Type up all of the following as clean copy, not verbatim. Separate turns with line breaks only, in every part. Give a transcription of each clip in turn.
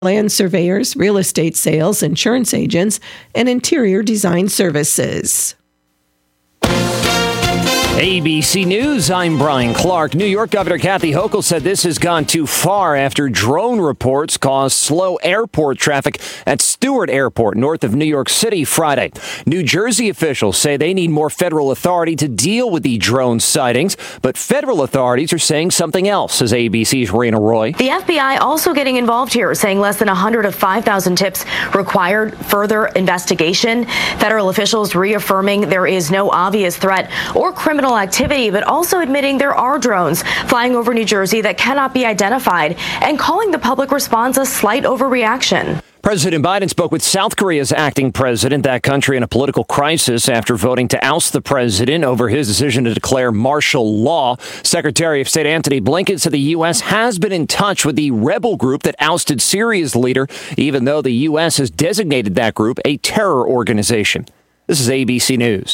land surveyors, real estate sales, insurance agents, and interior design services.
ABC News, I'm Brian Clark. New York Governor Kathy Hochul said this has gone too far after drone reports caused slow airport traffic at Stewart Airport north of New York City Friday. New Jersey officials say they need more federal authority to deal with the drone sightings, but federal authorities are saying something else, says ABC's Raina Roy.
The FBI also getting involved here, saying less than 100 of 5,000 tips required further investigation. Federal officials reaffirming there is no obvious threat or criminal activity, but also admitting there are drones flying over New Jersey that cannot be identified and calling the public response a slight overreaction.
President Biden spoke with South Korea's acting president, that country in a political crisis after voting to oust the president over his decision to declare martial law. Secretary of State Antony Blinken said the U.S. has been in touch with the rebel group that ousted Syria's leader, even though the U.S. has designated that group a terror organization. This is ABC News.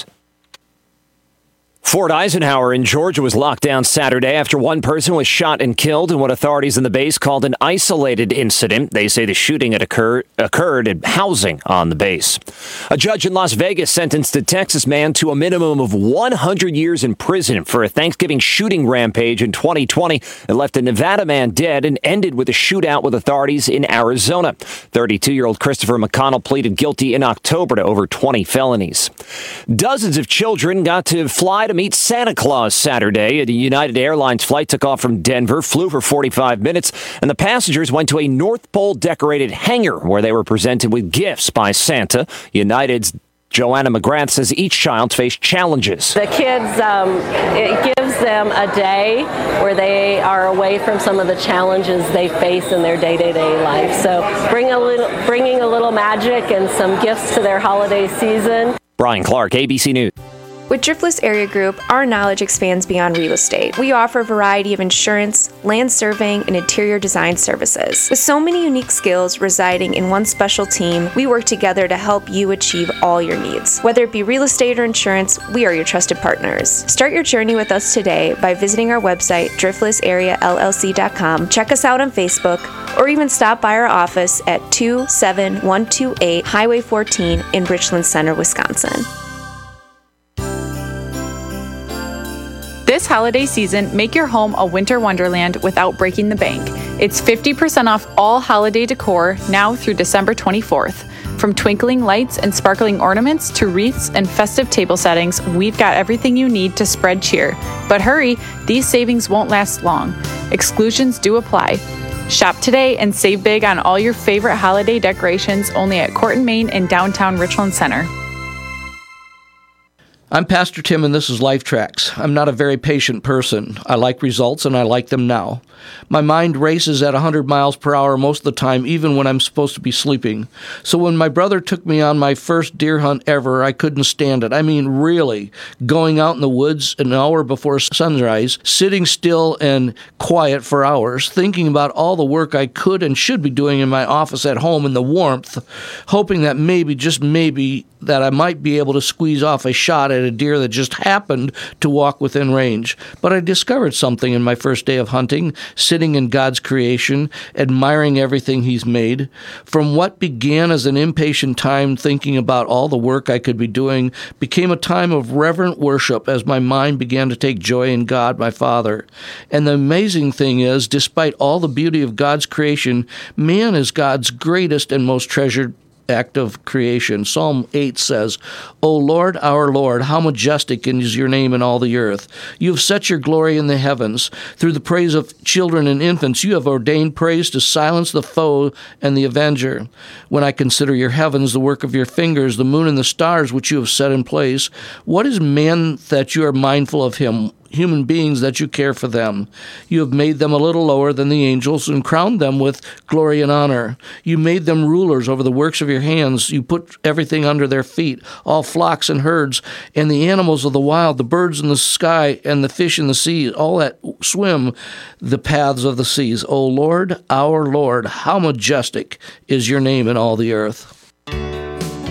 Fort Eisenhower in Georgia was locked down Saturday after one person was shot and killed in what authorities in the base called an isolated incident. They say the shooting had occurred at housing on the base. A judge in Las Vegas sentenced a Texas man to a minimum of 100 years in prison for a Thanksgiving shooting rampage in 2020 that left a Nevada man dead and ended with a shootout with authorities in Arizona. 32-year-old Christopher McConnell pleaded guilty in October to over 20 felonies. Dozens of children got to fly to meet Santa Claus Saturday. The United Airlines flight took off from Denver, flew for 45 minutes, and the passengers went to a North Pole decorated hangar where they were presented with gifts by Santa. United's Joanna McGrath says each child faced challenges.
The kids, it gives them a day where they are away from some of the challenges they face in their day-to-day life. So bringing a little magic and some gifts to their holiday season.
Brian Clark, ABC News.
With Driftless Area Group, our knowledge expands beyond real estate. We offer a variety of insurance, land surveying, and interior design services. With so many unique skills residing in one special team, we work together to help you achieve all your needs. Whether it be real estate or insurance, we are your trusted partners. Start your journey with us today by visiting our website, driftlessareallc.com. Check us out on Facebook, or even stop by our office at 27128 Highway 14 in Richland Center, Wisconsin.
This holiday season, make your home a winter wonderland without breaking the bank. It's 50% off all holiday decor now through December 24th. From twinkling lights and sparkling ornaments to wreaths and festive table settings, we've got everything you need to spread cheer. But hurry, these savings won't last long. Exclusions do apply. Shop today and save big on all your favorite holiday decorations only at Court & Main in downtown Richland Center.
I'm Pastor Tim, and this is Life Tracks. I'm not a very patient person. I like results, and I like them now. My mind races at 100 miles per hour most of the time, even when I'm supposed to be sleeping. So when my brother took me on my first deer hunt ever, I couldn't stand it. I mean, really, going out in the woods an hour before sunrise, sitting still and quiet for hours, thinking about all the work I could and should be doing in my office at home in the warmth, hoping that maybe, just maybe, that I might be able to squeeze off a shot at a deer that just happened to walk within range. But I discovered something in my first day of hunting, sitting in God's creation, admiring everything He's made. From what began as an impatient time thinking about all the work I could be doing, became a time of reverent worship as my mind began to take joy in God, my Father. And the amazing thing is, despite all the beauty of God's creation, man is God's greatest and most treasured act of creation. Psalm 8 says, O Lord, our Lord, how majestic is your name in all the earth. You have set your glory in the heavens. Through the praise of children and infants, you have ordained praise to silence the foe and the avenger. When I consider your heavens, the work of your fingers, the moon and the stars which you have set in place, what is man that you are mindful of him? Human beings that you care for them. You have made them a little lower than the angels and crowned them with glory and honor. You made them rulers over the works of your hands. You put everything under their feet, all flocks and herds, and the animals of the wild, the birds in the sky, and the fish in the sea, all that swim the paths of the seas. O Lord, our Lord, how majestic is your name in all the earth.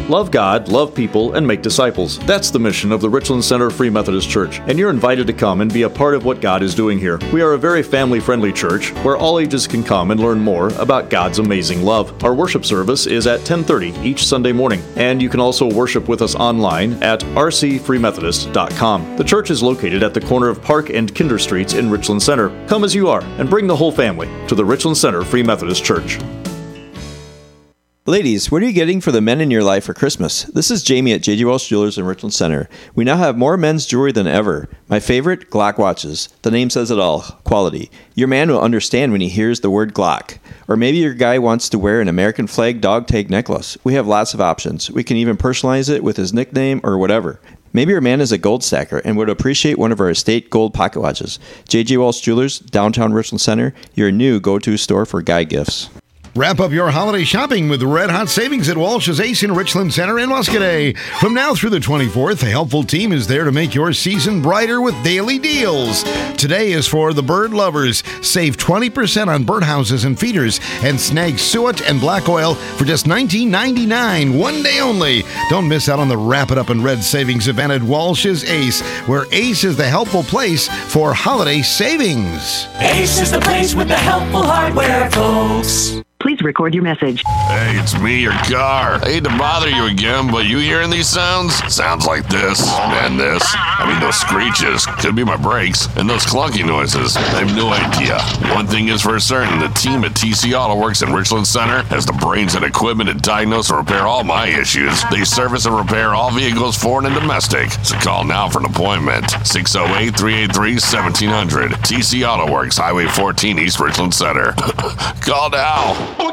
Love God, love people, and make disciples. That's the mission of the Richland Center Free Methodist Church, and you're invited to come and be a part of what God is doing here. We are a very family-friendly church where all ages can come and learn more about God's amazing love. Our worship service is at 10:30 each Sunday morning, and you can also worship with us online at rcfreemethodist.com. The church is located at the corner of Park and Kinder Streets in Richland Center. Come as you are and bring the whole family to the Richland Center Free Methodist Church.
Ladies, what are you getting for the men in your life for Christmas? This is Jamie at J.G. Welch Jewelers in Richland Center. We now have more men's jewelry than ever. My favorite, Glock watches. The name says it all. Quality. Your man will understand when he hears the word Glock. Or maybe your guy wants to wear an American flag dog tag necklace. We have lots of options. We can even personalize it with his nickname or whatever. Maybe your man is a gold stacker and would appreciate one of our estate gold pocket watches. J.G. Welch Jewelers, downtown Richland Center, your new go-to store for guy gifts.
Wrap up your holiday shopping with red hot savings at Walsh's Ace in Richland Center in Muscadet. From now through the 24th, the helpful team is there to make your season brighter with daily deals. Today is for the bird lovers. Save 20% on birdhouses and feeders and snag suet and black oil for just $19.99, one day only. Don't miss out on the Wrap It Up in Red savings event at Walsh's Ace, where Ace is the helpful place for holiday savings.
Ace is the place with the helpful hardware, folks.
Please record your message.
Hey, it's me, your car. I hate to bother you again, but you hearing these sounds? Sounds like this, and this. I mean, those screeches. Could be my brakes. And those clunky noises. I have no idea. One thing is for certain, the team at TC Auto Works in Richland Center has the brains and equipment to diagnose and repair all my issues. They service and repair all vehicles, foreign and domestic. So call now for an appointment. 608-383-1700. TC Auto Works, Highway 14, East Richland Center. Call now.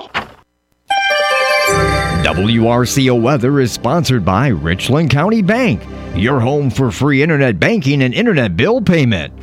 WRCO Weather is sponsored by Richland County Bank, your home for free internet banking and internet bill payment.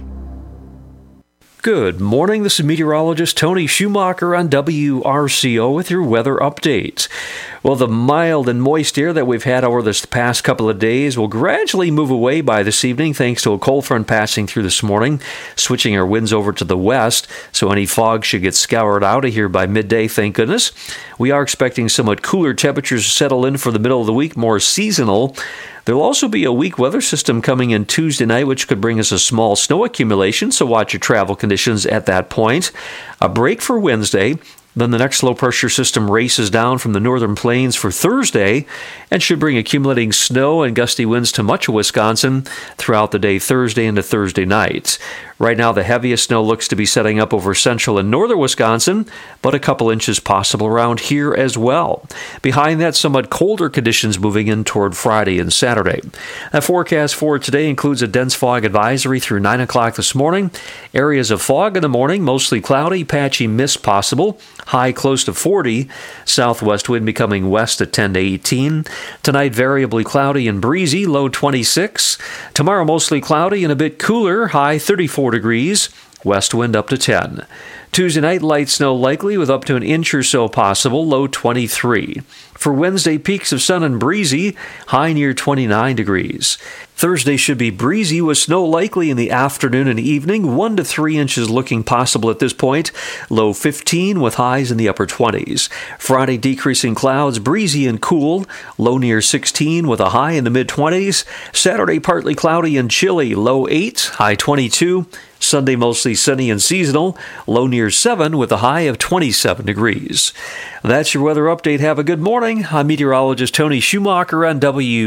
Good morning, this is meteorologist Tony Schumacher on WRCO with your weather update. Well, the mild and moist air that we've had over this past couple of days will gradually move away by this evening thanks to a cold front passing through this morning, switching our winds over to the west, so any fog should get scoured out of here by midday, thank goodness. We are expecting somewhat cooler temperatures to settle in for the middle of the week, more seasonal. There'll also be a weak weather system coming in Tuesday night, which could bring us a small snow accumulation, so watch your travel conditions at that point. A break for Wednesday. Then the next low-pressure system races down from the northern plains for Thursday and should bring accumulating snow and gusty winds to much of Wisconsin throughout the day Thursday into Thursday night. Right now, the heaviest snow looks to be setting up over central and northern Wisconsin, but a couple inches possible around here as well. Behind that, somewhat colder conditions moving in toward Friday and Saturday. That forecast for today includes a dense fog advisory through 9 o'clock this morning. Areas of fog in the morning, mostly cloudy, patchy mist possible. High close to 40. Southwest wind becoming west at 10 to 18. Tonight, variably cloudy and breezy, low 26. Tomorrow, mostly cloudy and a bit cooler, high 34 degrees. West wind up to 10. Tuesday night, light snow likely with up to an inch or so possible, low 23. For Wednesday, peaks of sun and breezy, high near 29 degrees. Thursday should be breezy with snow likely in the afternoon and evening, 1 to 3 inches looking possible at this point, low 15 with highs in the upper 20s. Friday, decreasing clouds, breezy and cool, low near 16 with a high in the mid-20s. Saturday, partly cloudy and chilly, low 8, high 22. Sunday, mostly sunny and seasonal, low near 7 with a high of 27 degrees. That's your weather update. Have a good morning. I'm meteorologist Tony Schumacher on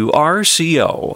WRCO.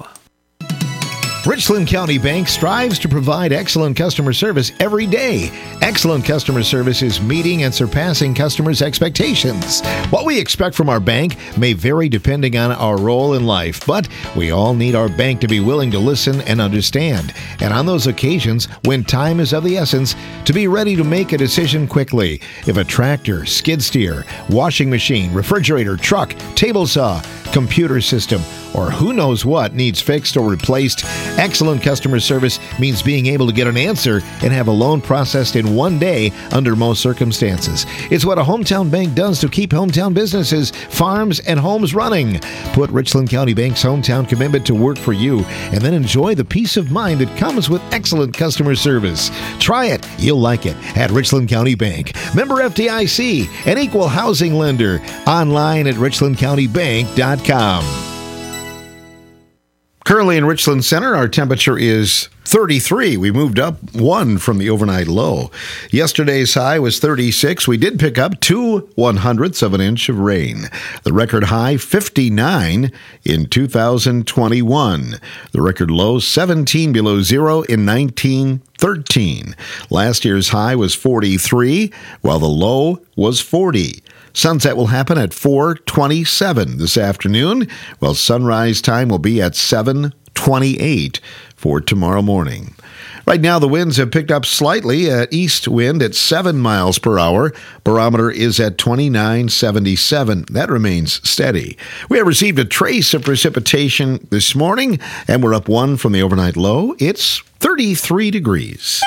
Richland County Bank strives to provide excellent customer service every day. Excellent customer service is meeting and surpassing customers' expectations. What we expect from our bank may vary depending on our role in life, but we all need our bank to be willing to listen and understand. And on those occasions, when time is of the essence, to be ready to make a decision quickly. If a tractor, skid steer, washing machine, refrigerator, truck, table saw, computer system, or who knows what needs fixed or replaced, Excellent customer service means being able to get an answer and have a loan processed in one day under most circumstances. It's what a hometown bank does to keep hometown businesses, farms, and homes running. Put Richland County Bank's hometown commitment to work for you, and then enjoy the peace of mind that comes with excellent customer service. Try it. You'll like it at Richland County Bank. Member FDIC, an equal housing lender. Online at richlandcountybank.com. Currently in Richland Center, our temperature is 33. We moved up 1 from the overnight low. Yesterday's high was 36. We did pick up 2/100ths of an inch of rain. The record high, 59 in 2021. The record low, 17 below zero in 1913. Last year's high was 43, while the low was 40. Sunset will happen at 4:27 this afternoon, while sunrise time will be at 7:28 for tomorrow morning. Right now, the winds have picked up slightly. East wind at 7 miles per hour. Barometer is at 29.77. That remains steady. We have received a trace of precipitation this morning, and we're up 1 from the overnight low. It's 33 degrees.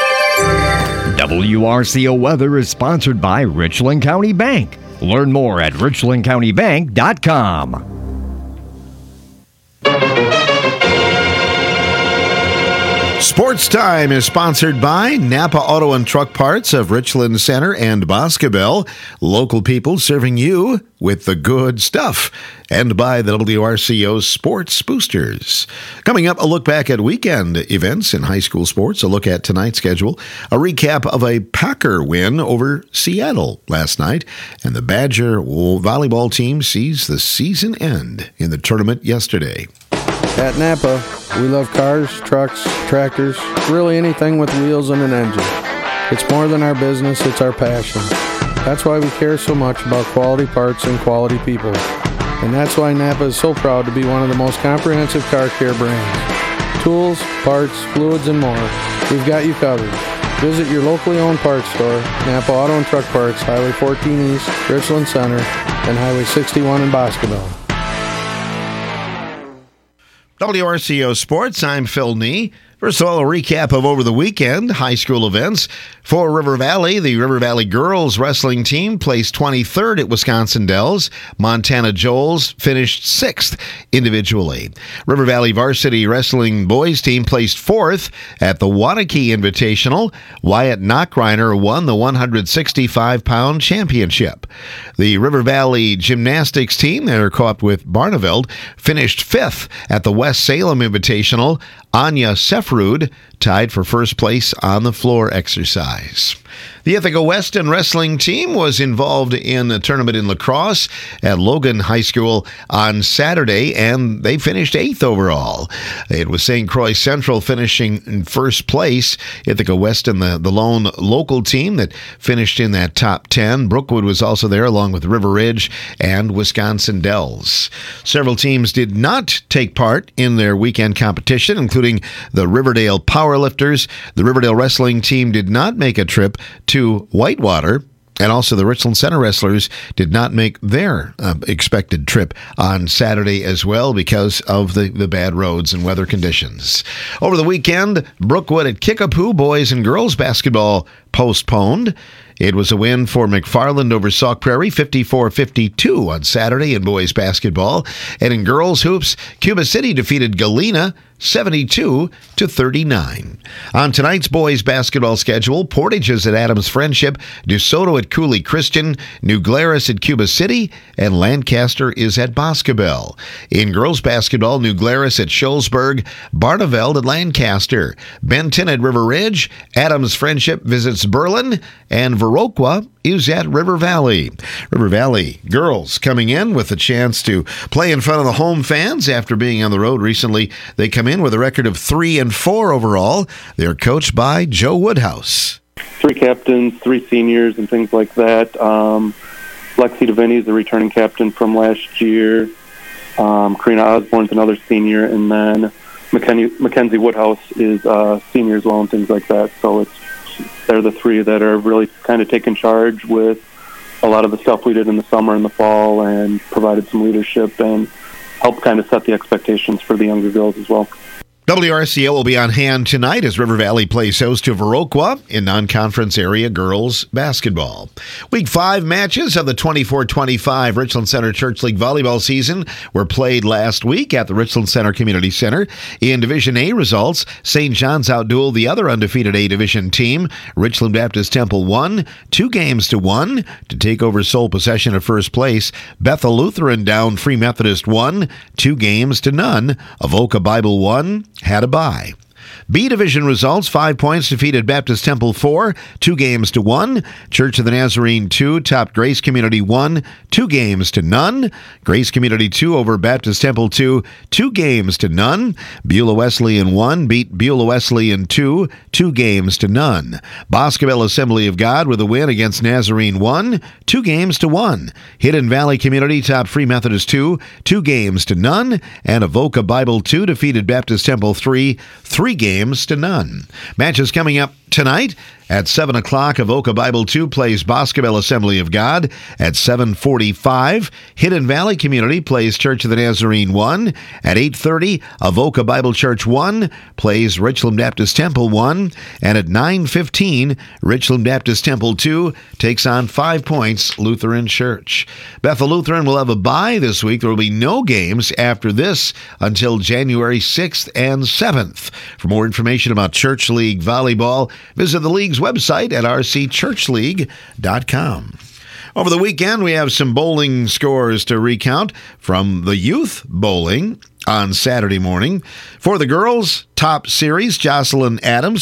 WRCO weather is sponsored by Richland County Bank. Learn more at richlandcountybank.com.
Sports Time is sponsored by Napa Auto and Truck Parts of Richland Center and Boscobel. Local people serving you with the good stuff. And by the WRCO Sports Boosters. Coming up, a look back at weekend events in high school sports, a look at tonight's schedule, a recap of a Packer win over Seattle last night, and the Badger volleyball team sees the season end in the tournament yesterday.
At Napa, we love cars, trucks, tractors, really anything with wheels and an engine. It's more than our business, it's our passion. That's why we care so much about quality parts and quality people. And that's why Napa is so proud to be one of the most comprehensive car care brands. Tools, parts, fluids, and more. We've got you covered. Visit your locally owned parts store, Napa Auto and Truck Parts, Highway 14 East, Richland Center, and Highway 61 in Boscobel.
WRCO Sports, I'm Phil Nee. First of all, a recap of over the weekend high school events. For River Valley, the River Valley girls wrestling team placed 23rd at Wisconsin Dells. Montana Joels finished 6th individually. River Valley varsity wrestling boys team placed 4th at the Waunakee Invitational. Wyatt Knockreiner won the 165-pound championship. The River Valley gymnastics team, that are co-op with Barneveld, finished 5th at the West Salem Invitational. Anya Sefrud tied for first place on the floor exercise. The Ithaca Weston wrestling team was involved in a tournament in lacrosse at Logan High School on Saturday, and they finished 8th overall. It was St. Croix Central finishing in first place. Ithaca Weston, the lone local team that finished in that top 10. Brookwood was also there, along with River Ridge and Wisconsin Dells. Several teams did not take part in their weekend competition, including the Riverdale Powerlifters. The Riverdale wrestling team did not make a trip to Whitewater, and also the Richland Center wrestlers did not make their expected trip on Saturday as well because of the bad roads and weather conditions. Over the weekend, Brookwood at Kickapoo boys and girls basketball postponed. It was a win for McFarland over Sauk Prairie, 54-52 on Saturday in boys basketball. And in girls hoops, Cuba City defeated Galena 72-39. On tonight's boys basketball schedule, Portage is at Adams Friendship, DeSoto at Cooley Christian, New Glarus at Cuba City, and Lancaster is at Boscobel. In girls basketball, New Glarus at Shullsburg, Barneveld at Lancaster, Benton at River Ridge, Adams Friendship visits Berlin, and Viroqua is at River Valley. River Valley girls coming in with a chance to play in front of the home fans after being on the road recently. They come in with a record of 3-4 overall. They're coached by Joe Woodhouse.
3 captains, 3 seniors, and things like that. Lexi DeVinny is the returning captain from last year. Karina Osborne's another senior, and then Mackenzie Woodhouse is senior as well, and things like that. So they're the 3 that are really kind of taking charge with a lot of the stuff we did in the summer and the fall, and provided some leadership and helped kind of set the expectations for the younger girls as well.
WRCO will be on hand tonight as River Valley plays host to Viroqua in non-conference area girls basketball. Week 5 matches of the 24-25 Richland Center Church League volleyball season were played last week at the Richland Center Community Center. In Division A results, St. John's outdueled the other undefeated A Division team. Richland Baptist Temple won 2-1 to take over sole possession of first place. Bethel Lutheran down Free Methodist 1, 2-0. Avoca Bible 1. Had a bye. B Division results, 5 points defeated Baptist Temple 4, 2-1. Church of the Nazarene 2 topped Grace Community 1, 2-0. Grace Community 2 over Baptist Temple 2, 2-0. Beulah Wesleyan 1 beat Beulah Wesleyan 2, 2-0. Boscobel Assembly of God with a win against Nazarene 1, 2-1. Hidden Valley Community topped Free Methodist 2, 2-0. And Avoca Bible 2 defeated Baptist Temple 3, 3-0. Matches coming up tonight. At 7 o'clock, Avoca Bible 2 plays Boscobel Assembly of God. At 7:45, Hidden Valley Community plays Church of the Nazarene 1. At 8:30, Avoca Bible Church 1 plays Richland Baptist Temple 1. And at 9:15, Richland Baptist Temple 2 takes on 5 Points Lutheran Church. Bethel Lutheran will have a bye this week. There will be no games after this until January 6th and 7th. For more information about Church League Volleyball, visit the league's website at rcchurchleague.com. Over the weekend, we have some bowling scores to recount from the youth bowling on Saturday morning. For the girls, top series, Jocelyn Adams,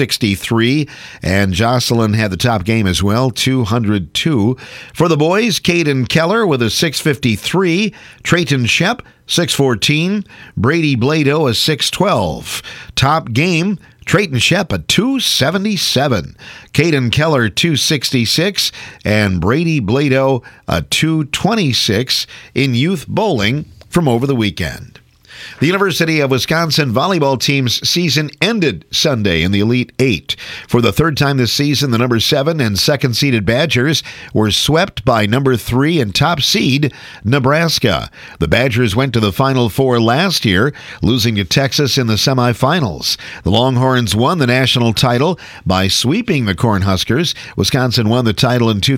463, and Jocelyn had the top game as well, 202. For the boys, Caden Keller with a 653, Trayton Shep, 614, Brady Blado, a 612. Top game, Trayton Shep, a 277. Caden Keller, 266. And Brady Blado, a 226 in youth bowling from over the weekend. The University of Wisconsin volleyball team's season ended Sunday in the Elite Eight. For the third time this season, the number 7 and second-seeded Badgers were swept by number 3 and top seed Nebraska. The Badgers went to the Final Four last year, losing to Texas in the semifinals. The Longhorns won the national title by sweeping the Cornhuskers. Wisconsin won the title in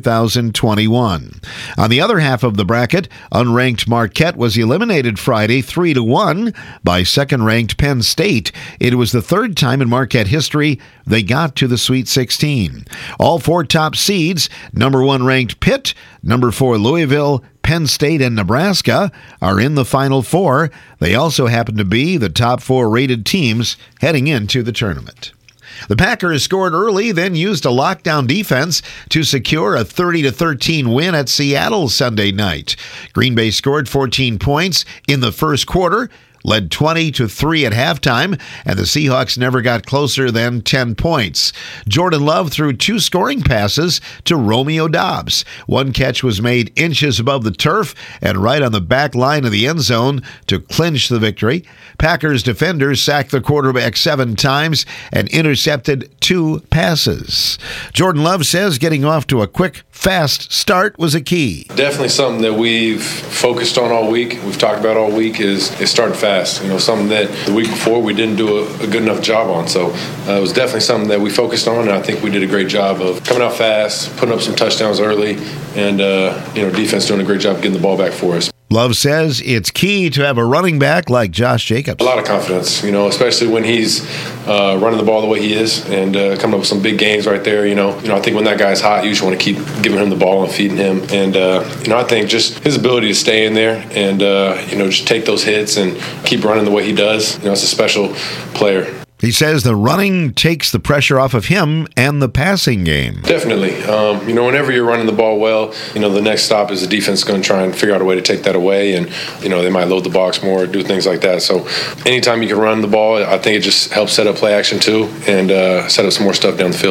2021. On the other half of the bracket, unranked Marquette was eliminated Friday 3-1 by second-ranked Penn State. It was the third time in Marquette history they got to the Sweet 16. All 4 top seeds, number 1 ranked Pitt, number 4 Louisville, Penn State, and Nebraska, are in the Final Four. They also happen to be the top 4 rated teams heading into the tournament. The Packers scored early, then used a lockdown defense to secure a 30-13 win at Seattle Sunday night. Green Bay scored 14 points in the first quarter, led 20-3 at halftime, and the Seahawks never got closer than 10 points. Jordan Love threw 2 scoring passes to Romeo Doubs. One catch was made inches above the turf and right on the back line of the end zone to clinch the victory. Packers defenders sacked the quarterback 7 times and intercepted 2 passes. Jordan Love says getting off to a quick, fast start was a key.
Definitely something that we've focused on all week, we've talked about all week, is starting fast. Something that the week before we didn't do a good enough job on. So it was definitely something that we focused on, and I think we did a great job of coming out fast, putting up some touchdowns early, and defense doing a great job getting the ball back for us.
Love says it's key to have a running back like Josh Jacobs.
A lot of confidence, especially when he's running the ball the way he is and coming up with some big games right there. I think when that guy's hot, you just want to keep giving him the ball and feeding him. And, I think just his ability to stay in there and, just take those hits and keep running the way he does. It's a special player.
He says the running takes the pressure off of him and the passing game.
Definitely. Whenever you're running the ball well, the next stop is the defense going to try and figure out a way to take that away. And, they might load the box more, do things like that. So anytime you can run the ball, I think it just helps set up play action too and set up some more stuff down the field.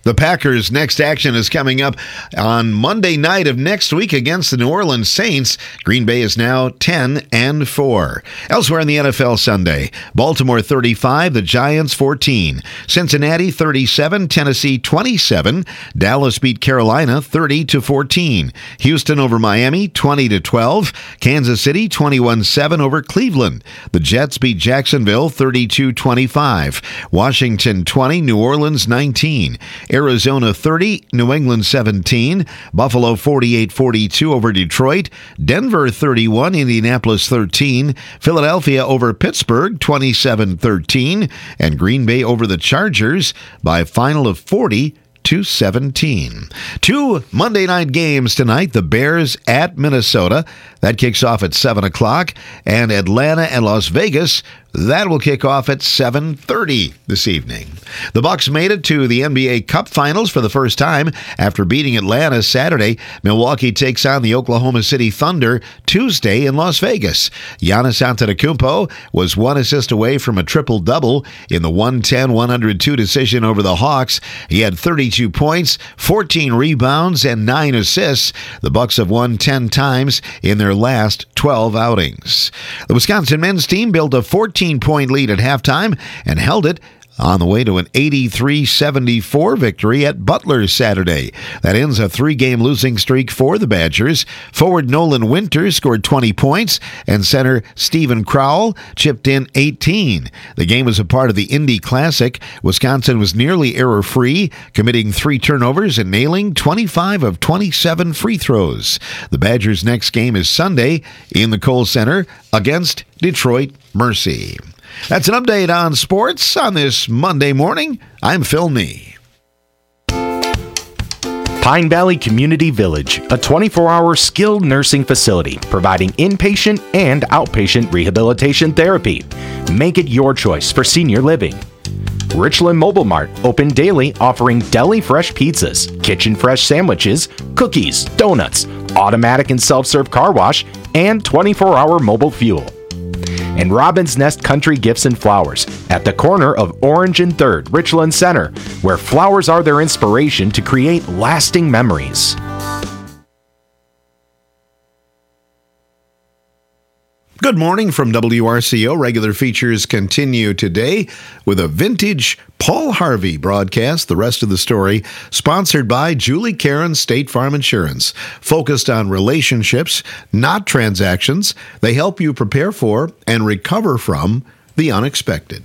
The Packers' next action is coming up on Monday night of next week against the New Orleans Saints. Green Bay is now 10-4. Elsewhere in the NFL Sunday, Baltimore 35, the Giants 14. Cincinnati 37, Tennessee 27. Dallas beat Carolina 30-14. Houston over Miami 20-12. Kansas City 21-7 over Cleveland. The Jets beat Jacksonville 32-25. Washington 20, New Orleans 19. Arizona 30, New England 17. Buffalo 48-42 over Detroit. Denver 31, Indianapolis 13. Philadelphia over Pittsburgh 27-13. And Green Bay over the Chargers by a final of 40-17. Two Monday night games tonight. The Bears at Minnesota. That kicks off at 7 o'clock. And Atlanta and Las Vegas. That will kick off at 7:30 this evening. The Bucks made it to the NBA Cup Finals for the first time after beating Atlanta Saturday. Milwaukee takes on the Oklahoma City Thunder Tuesday in Las Vegas. Giannis Antetokounmpo was one assist away from a triple-double in the 110-102 decision over the Hawks. He had 32 points, 14 rebounds, and 9 assists. The Bucks have won 10 times in their last 12 outings. The Wisconsin men's team built a 14-point lead at halftime and held it on the way to an 83-74 victory at Butler Saturday. That ends a 3-game losing streak for the Badgers. Forward Nolan Winters scored 20 points, and center Stephen Crowell chipped in 18. The game was a part of the Indy Classic. Wisconsin was nearly error-free, committing 3 turnovers and nailing 25 of 27 free throws. The Badgers' next game is Sunday in the Kohl Center against Detroit Mercy. That's an update on sports on this Monday morning. I'm Phil Nee.
Pine Valley Community Village, a 24-hour skilled nursing facility providing inpatient and outpatient rehabilitation therapy. Make it your choice for senior living. Richland Mobile Mart, open daily, offering deli fresh pizzas, kitchen fresh sandwiches, cookies, donuts, automatic and self-serve car wash, and 24-hour mobile fuel. And Robin's Nest Country Gifts and Flowers at the corner of Orange and 3rd, Richland Center, where flowers are their inspiration to create lasting memories.
Good morning from WRCO. Regular features continue today with a vintage Paul Harvey broadcast. The rest of the story sponsored by Julie Caron State Farm Insurance. Focused on relationships, not transactions. They help you prepare for and recover from the unexpected.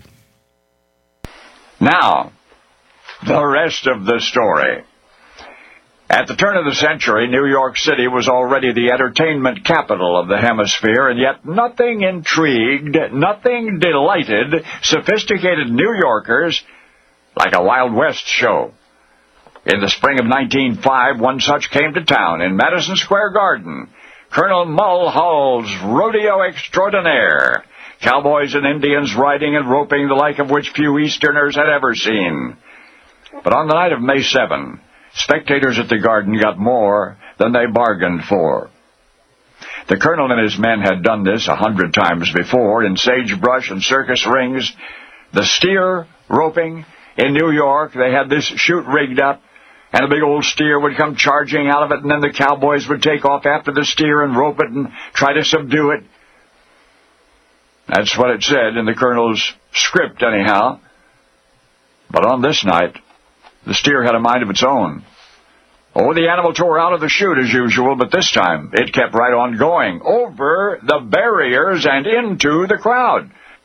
Now, the rest of the story. At the turn of the century, New York City was already the entertainment capital of the hemisphere, and yet nothing intrigued, nothing delighted sophisticated New Yorkers like a Wild West show. In the spring of 1905, one such came to town in Madison Square Garden, Colonel Mulhall's Rodeo Extraordinaire, cowboys and Indians riding and roping the like of which few Easterners had ever seen. But on the night of May 7, spectators at the Garden got more than they bargained for. The colonel and his men had done this 100 times before in sagebrush and circus rings. The steer roping in New York, they had this chute rigged up, and a big old steer would come charging out of it, and then the cowboys would take off after the steer and rope it and try to subdue it. That's what it said in the colonel's script, anyhow. But on this night, the steer had a mind of its own. Oh, the animal tore out of the chute as usual, but this time it kept right on going, over the barriers and into the crowd.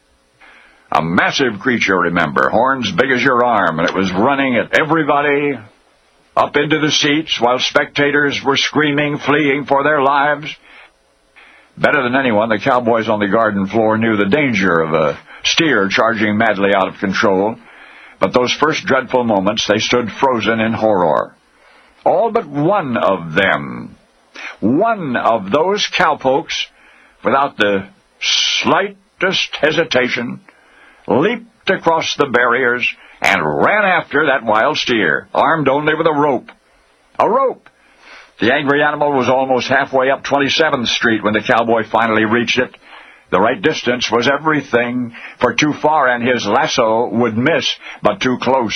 A massive creature, remember, horns big as your arm, and it was running at everybody up into the seats while spectators were screaming, fleeing for their lives. Better than anyone, the cowboys on the Garden floor knew the danger of a steer charging madly out of control. But those first dreadful moments, they stood frozen in horror. All but one of them, one of those cowpokes, without the slightest hesitation, leaped across the barriers and ran after that wild steer, armed only with a rope. A rope! The angry animal was almost halfway up 27th Street when the cowboy finally reached it. The right distance was everything, for too far and his lasso would miss, but too close.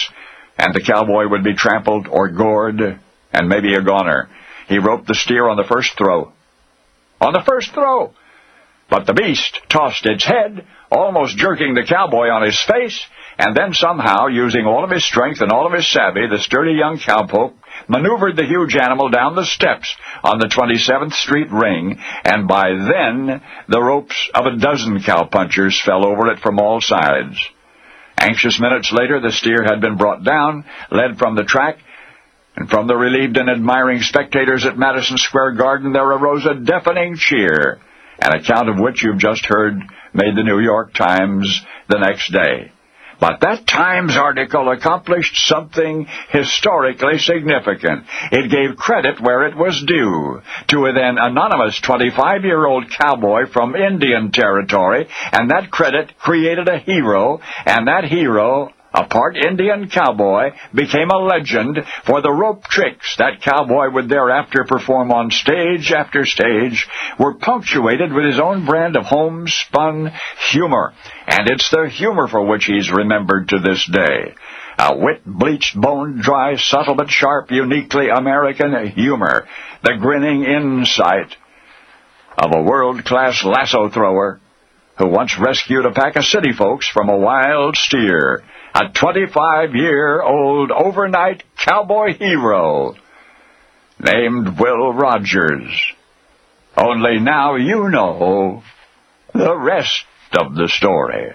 and the cowboy would be trampled or gored, and maybe a goner. He roped the steer on the first throw. On the first throw! But the beast tossed its head, almost jerking the cowboy on his face, and then somehow, using all of his strength and all of his savvy, the sturdy young cowpoke maneuvered the huge animal down the steps on the 27th Street ring, and by then the ropes of a dozen cowpunchers fell over it from all sides. Anxious minutes later, the steer had been brought down, led from the track, and from the relieved and admiring spectators at Madison Square Garden there arose a deafening cheer, an account of which you've just heard made the New York Times the next day. But that Times article accomplished something historically significant. It gave credit where it was due to a then anonymous 25-year-old cowboy from Indian Territory, and that credit created a hero, and that hero, a part Indian cowboy, became a legend for the rope tricks that cowboy would thereafter perform on stage after stage were punctuated with his own brand of homespun humor. And it's the humor for which he's remembered to this day. A wit, bleached, bone-dry, subtle but sharp, uniquely American humor. The grinning insight of a world-class lasso thrower who once rescued a pack of city folks from a wild steer. A 25-year-old overnight cowboy hero named Will Rogers. Only now you know the rest of the story.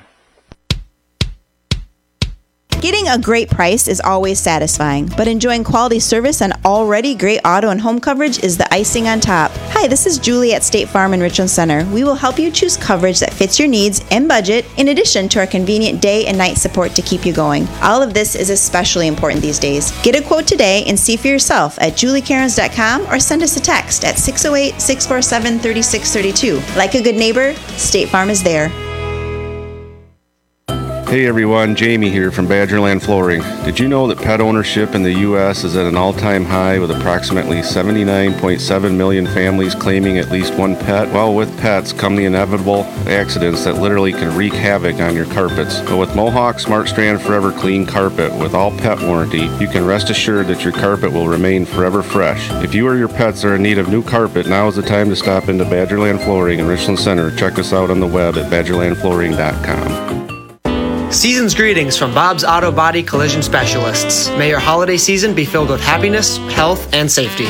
Getting a great price is always satisfying, but enjoying quality service and already great auto and home coverage is the icing on top. Hi, this is Julie at State Farm in Richland Center. We will help you choose coverage that fits your needs and budget, in addition to our convenient day and night support to keep you going. All of this is especially important these days. Get a quote today and see for yourself at juliecairns.com or send us a text at 608-647-3632. Like a good neighbor, State Farm is there.
Hey everyone, Jamie here from Badgerland Flooring. Did you know that pet ownership in the U.S. is at an all-time high with approximately 79.7 million families claiming at least one pet? Well, with pets come the inevitable accidents that literally can wreak havoc on your carpets. But with Mohawk Smart Strand Forever Clean Carpet with all pet warranty, you can rest assured that your carpet will remain forever fresh. If you or your pets are in need of new carpet, now is the time to stop into Badgerland Flooring in Richland Center. Check us out on the web at badgerlandflooring.com.
Season's greetings from Bob's Auto Body Collision Specialists. May your holiday season be filled with happiness, health, and safety.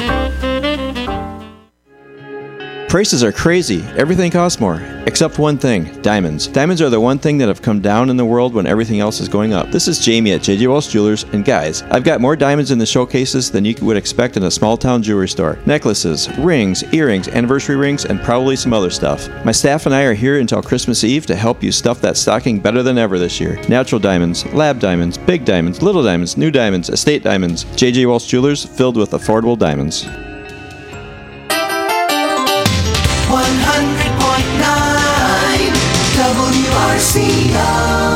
Prices are crazy. Everything costs more. Except one thing, diamonds. Diamonds are the one thing that have come down in the world when everything else is going up. This is Jamie at J.J. Walsh Jewelers, and guys, I've got more diamonds in the showcases than you would expect in a small-town jewelry store. Necklaces, rings, earrings, anniversary rings, and probably some other stuff. My staff and I are here until Christmas Eve to help you stuff that stocking better than ever this year. Natural diamonds, lab diamonds, big diamonds, little diamonds, new diamonds, estate diamonds. J.J. Walsh Jewelers, filled with affordable diamonds.
100.9 WRCO.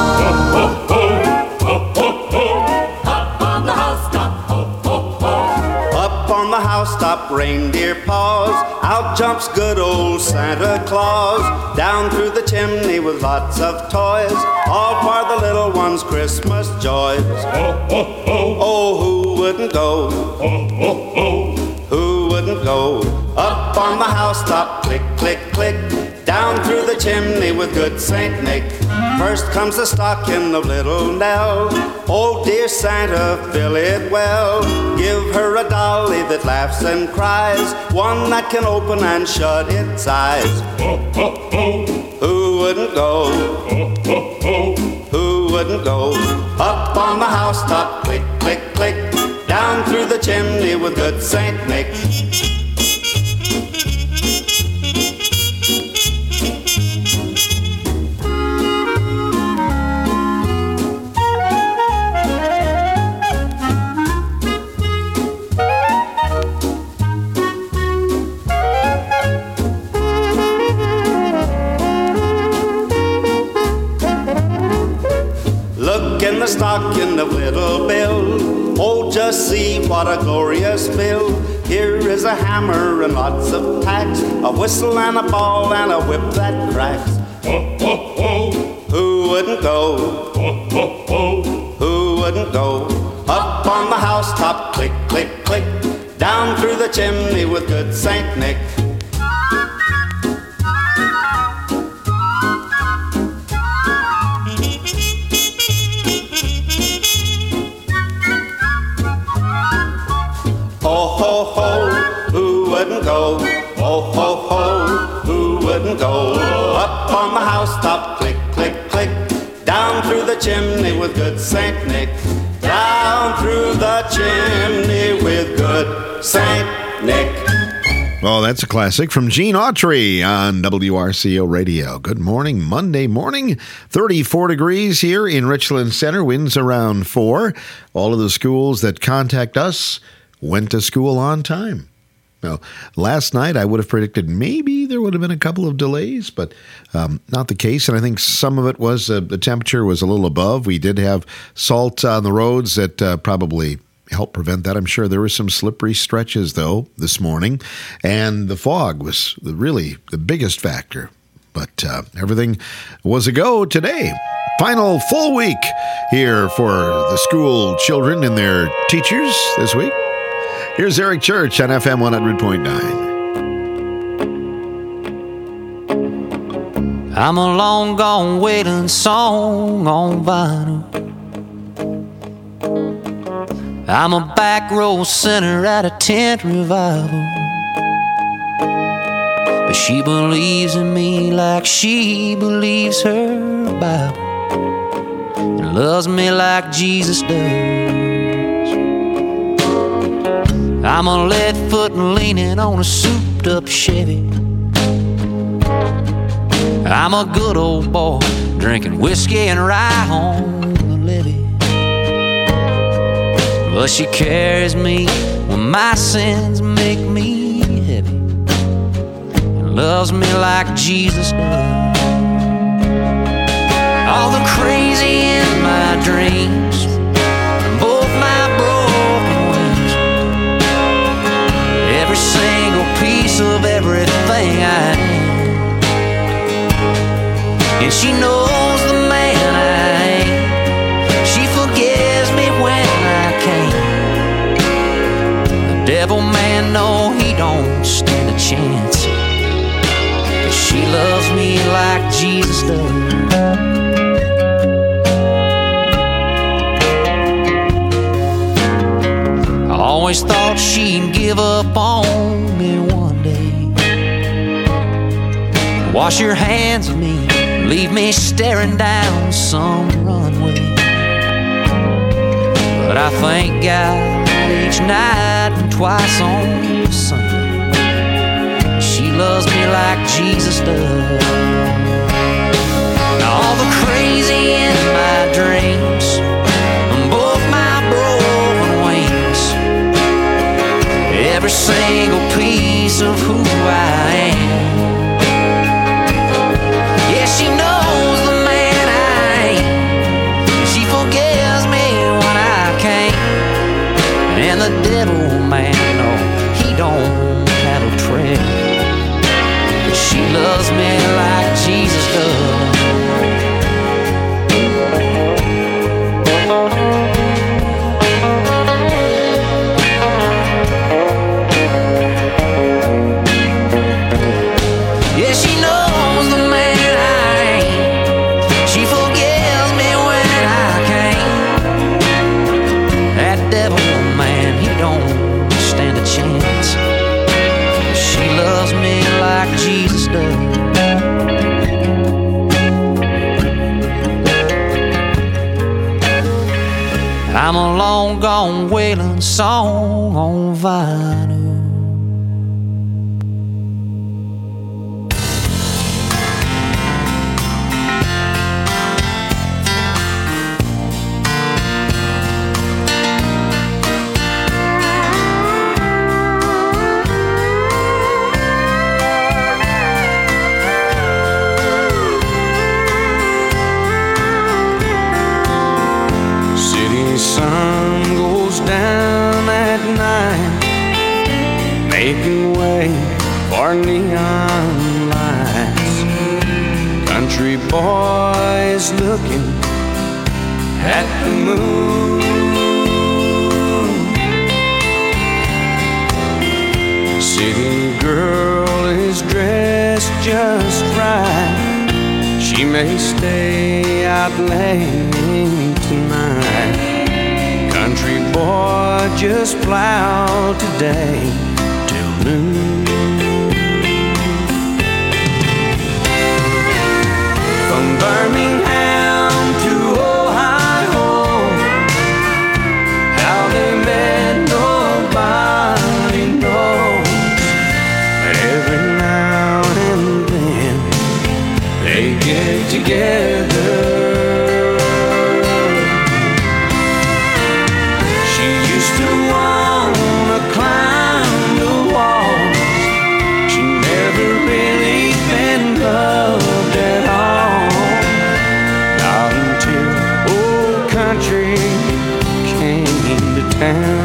Up on the housetop,
up on the housetop, reindeer paws. Out jumps good old Santa Claus. Down through the chimney with lots of toys, all for the little ones' Christmas joys. Oh, who wouldn't go? Who wouldn't go? Up on the housetop, click, click, click. Down through the chimney with good Saint Nick. First comes the stocking of little Nell. Oh dear Santa, fill it well. Give her a dolly that laughs and cries, one that can open and shut its eyes. Who wouldn't go? Who wouldn't go? Up on the housetop, click, click, click. Down through the chimney with good Saint Nick. Look in the stocking of little Bill. Oh, just see what a glorious bill. Here is a hammer and lots of tacks, a whistle and a ball and a whip that cracks. Who wouldn't go? Who wouldn't go? Up on the housetop, click, click, click. Down through the chimney with good Saint Nick. Ho, ho, ho, who wouldn't go? Ho, ho, ho, who wouldn't go? Up on the housetop, click, click, click. Down through the chimney with good Saint Nick. Down through the chimney with good Saint Nick.
Oh, that's a classic from Gene Autry on WRCO Radio. Good morning, Monday morning. 34 degrees here in Richland Center. Winds around 4. All of the schools that contact us went to school on time. Now, last night I would have predicted maybe there would have been a couple of delays, but not the case. And I think some of it was the temperature was a little above. We did have salt on the roads that probably helped prevent that. I'm sure there were some slippery stretches, though, this morning. And the fog was really the biggest factor. But everything was a go today. Final full week here for the school children and their teachers this week. Here's Eric Church on FM 100.9.
I'm a long gone wailing song on vinyl. I'm a back row sinner at a tent revival. But she believes in me like she believes her Bible, and loves me like Jesus does. I'm a lead foot leaning on a souped up Chevy. I'm a good old boy drinking whiskey and rye on the levee. But she carries me when my sins make me heavy, and loves me like Jesus does. All the crazy in my dreams, and both my broken wings, every single piece of everything I am. And she knows the man I am. She forgives me when I can't. The devil man, no, he don't stand a chance. But she loves me like Jesus does. I always thought she'd give up on me one day, wash her hands of me, leave me staring down some runway. But I thank God each night and twice on Sunday, she loves me like Jesus does. Now all the crazy in my dreams, and both my broken wings, every single piece of who I am. Yeah, she knows the man I am. She forgives me when I can't. And the devil man, no, he don't have a prayer. But she loves me like Jesus does. Yeah, she knows the man I am. She forgives me when I can't. That devil man, he don't stand a chance. She loves me like Jesus does. I'm a long gone wailing song on vinyl. Sun goes down at night, making way for neon lights. Country boys looking at the moon.
City girl is dressed just right. She may stay out late tonight. Country boy just plowed today till noon. From Birmingham to Ohio, how they met nobody knows. But every now and then they get together. She used to wanna climb the walls. She never really been loved at all. Not until old country came to town.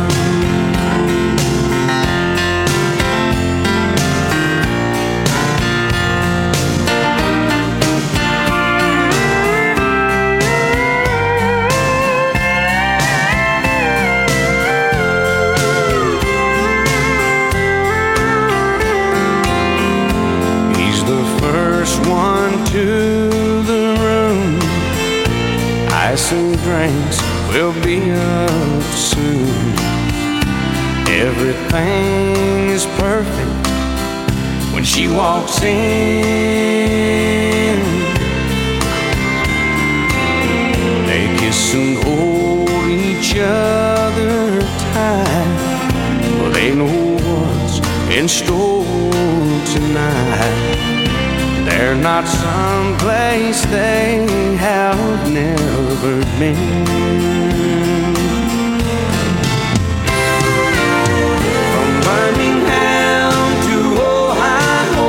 He's the first one to the room. Ice and drinks will be up soon. Everything is perfect when she walks in. They kiss and hold each other tight. Well, they know what's in store tonight. They're not someplace they have never been. From Birmingham to Ohio,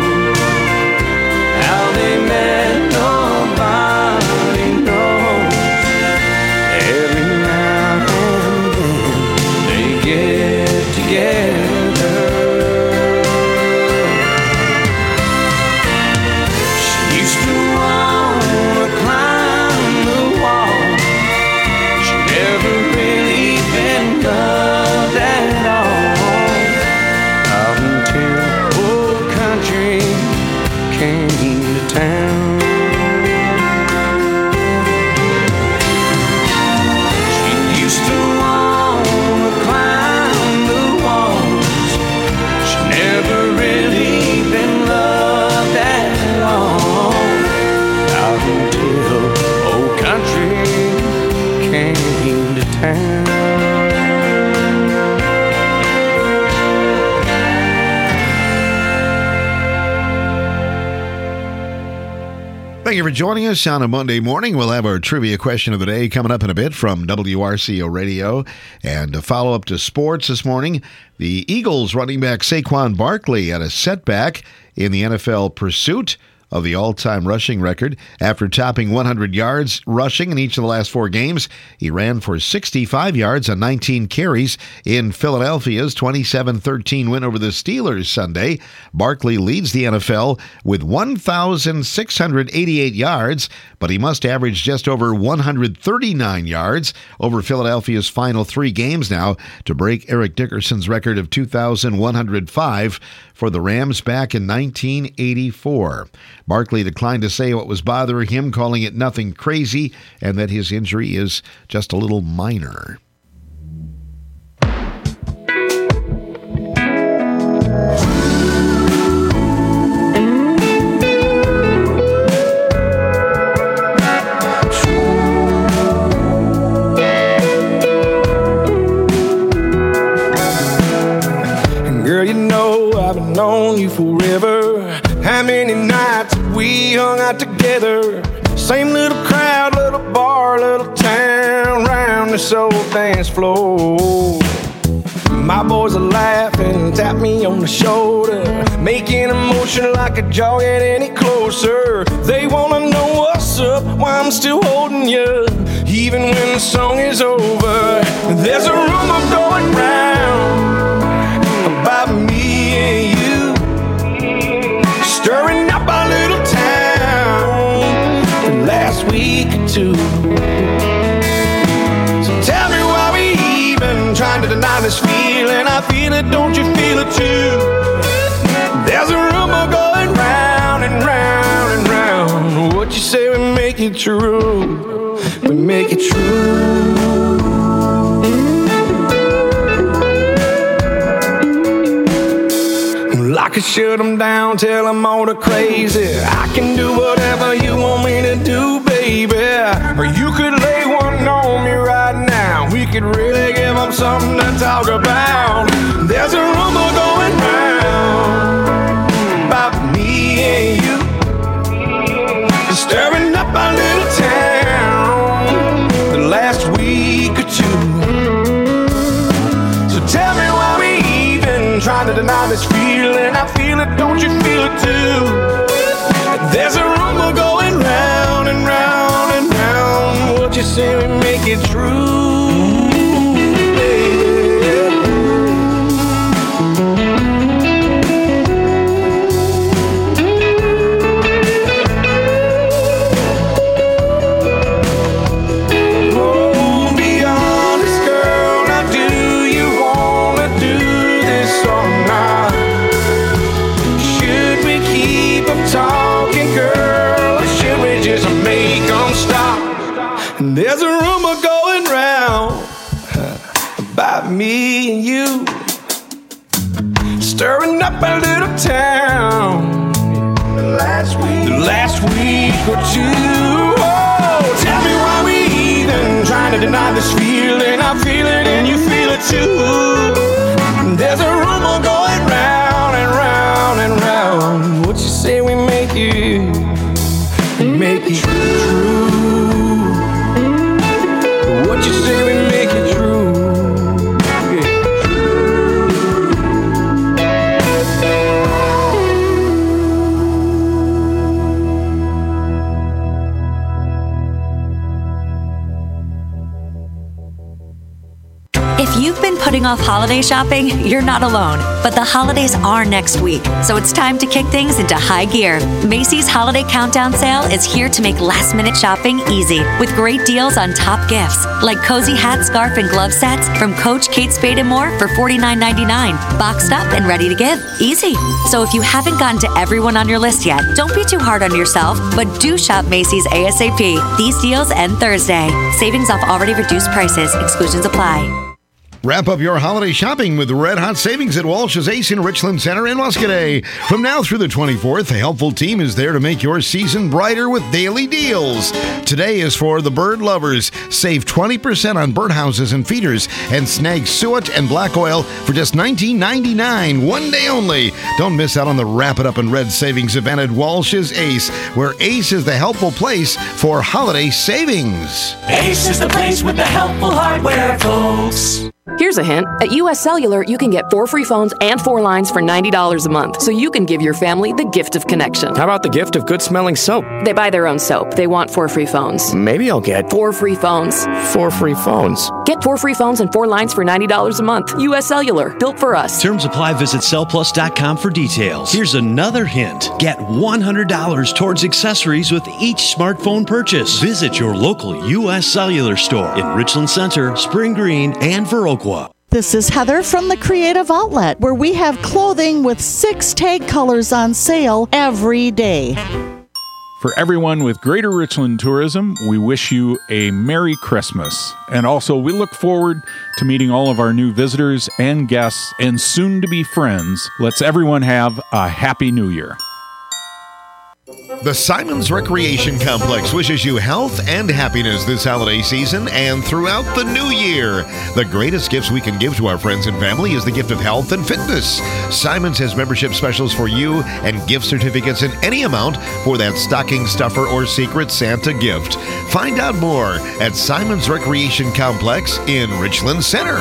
how they met nobody knows. Every now and then they get together. She used to wanna climb the wall. She never really been loved at all. Not until old country came to town. She used to wanna climb the walls. She never really been loved at all. Not until old country came to town.
Thank you for joining us on a Monday morning. We'll have our trivia question of the day coming up in a bit from WRCO Radio. And a follow-up to sports this morning, the Eagles running back Saquon Barkley had a setback in the NFL pursuit of the all-time rushing record. After topping 100 yards rushing in each of the last 4 games, he ran for 65 yards on 19 carries in Philadelphia's 27-13 win over the Steelers Sunday. Barkley leads the NFL with 1,688 yards, but he must average just over 139 yards over Philadelphia's final 3 games now to break Eric Dickerson's record of 2,105 for the Rams back in 1984. Barkley declined to say what was bothering him, calling it nothing crazy and that his injury is just a little minor.
Girl, you know I've known you forever. How many nights we hung out together? Same little crowd, little bar, little town, round this old dance floor. My boys are laughing, tap me on the shoulder, making a motion like a jog get any closer. They wanna know what's up, why I'm still holding you, even when the song is over. There's a rumor going round about me and you, stirring up our little town the last week or 2. So tell me why we even trying to deny this feeling. I feel it, don't you feel it too. There's a rumor going round and round and round. What you say, we make it true. We make it true. I could shut them down, tell them all the crazy. I can do whatever you want me to do, baby. Or you could lay one on me right now. We could really give them something to talk about. There's a rumor going round about me and you, stirring up our little town the last week or two. So tell me why we even trying to deny this feeling. I feel it, don't you feel it too? There's a rumor going round and round and round. What you say, we make it true, baby. Oh, be honest, girl, now do you wanna do this or not? Should we keep them talking, girl, or should we just make them stop? And there's a rumor going round about me and you, stirring up a little town the last week or two. Oh, tell me why we even trying to deny this feeling. I feel it and you feel it too. There's a rumor going round and round and round. What you say, we make it true. What you say, we make it true.
If you've been putting off holiday shopping, you're not alone. But the holidays are next week, so it's time to kick things into high gear. Macy's Holiday Countdown Sale is here to make last-minute shopping easy with great deals on top gifts like cozy hat, scarf, and glove sets from Coach, Kate Spade, and more for $49.99, boxed up and ready to give. Easy. So if you haven't gotten to everyone on your list yet, don't be too hard on yourself, but do shop Macy's ASAP. These deals end Thursday. Savings off already reduced prices. Exclusions apply.
Wrap up your holiday shopping with red hot savings at Walsh's Ace in Richland Center in Muscadet. From now through the 24th, the helpful team is there to make your season brighter with daily deals. Today is for the bird lovers. Save 20% on birdhouses and feeders and snag suet and black oil for just $19.99. One day only. Don't miss out on the Wrap It Up in Red savings event at Walsh's Ace, where Ace is the helpful place for holiday savings.
Ace is the place with the helpful hardware, folks.
Here's a hint. At US Cellular, you can get 4 free phones and 4 lines for $90 a month, so you can give your family the gift of connection.
How about the gift of good-smelling soap?
They buy their own soap. They want 4 free phones.
Maybe I'll get
4 free phones.
4 free phones.
Get 4 free phones and 4 lines for $90 a month. US Cellular, built for us.
Terms apply. Visit cellplus.com for details. Here's another hint. Get $100 towards accessories with each smartphone purchase. Visit your local US Cellular store in Richland Center, Spring Green, and Viroqua.
This is Heather from the Creative Outlet, where we have clothing with 6 tag colors on sale every day.
For everyone with Greater Richland Tourism, we wish you a Merry Christmas. And also, we look forward to meeting all of our new visitors and guests and soon-to-be friends. Let's everyone have a Happy New Year.
The Simons Recreation Complex wishes you health and happiness this holiday season and throughout the new year. The greatest gifts we can give to our friends and family is the gift of health and fitness. Simons has membership specials for you and gift certificates in any amount for that stocking stuffer or Secret Santa gift. Find out more at Simons Recreation Complex in Richland Center.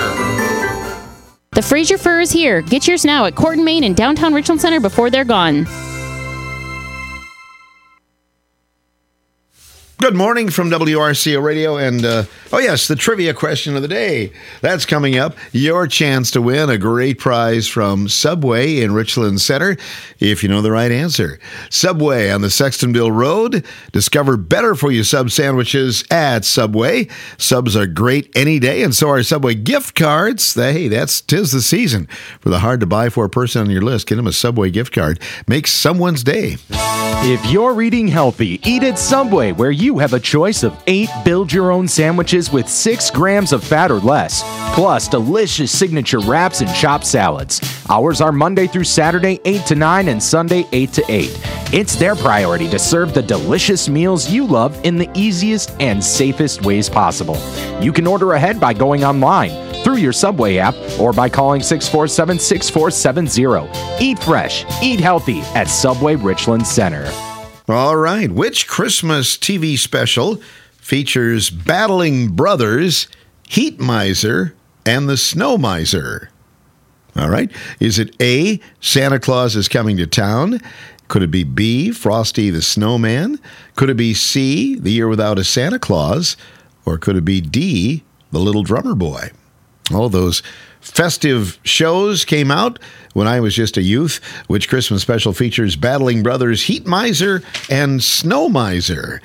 The Fraser Fur is here. Get yours now at Corton, Maine and downtown Richland Center before they're gone.
Good morning from WRCO Radio, and the trivia question of the day. That's coming up. Your chance to win a great prize from Subway in Richland Center, if you know the right answer. Subway on the Sextonville Road. Discover better-for-you sub sandwiches at Subway. Subs are great any day, and so are Subway gift cards. Hey, tis the season for the hard-to-buy-for person on your list. Get them a Subway gift card. Makes someone's day.
If you're eating healthy, eat at Subway, where you have a choice of 8 build-your-own sandwiches with 6 grams of fat or less, plus delicious signature wraps and chopped salads. Hours are Monday through Saturday, 8 to 9, and Sunday, 8 to 8. It's their priority to serve the delicious meals you love in the easiest and safest ways possible. You can order ahead by going online, through your Subway app, or by calling 647-6470. Eat fresh, eat healthy at Subway Richland Center.
All right. Which Christmas TV special features battling brothers, Heat Miser and the Snow Miser? All right. Is it A, Santa Claus is Coming to Town? Could it be B, Frosty the Snowman? Could it be C, The Year Without a Santa Claus? Or could it be D, The Little Drummer Boy? All those festive shows came out when I was just a youth. Which Christmas special features battling brothers Heat Miser and Snow Miser?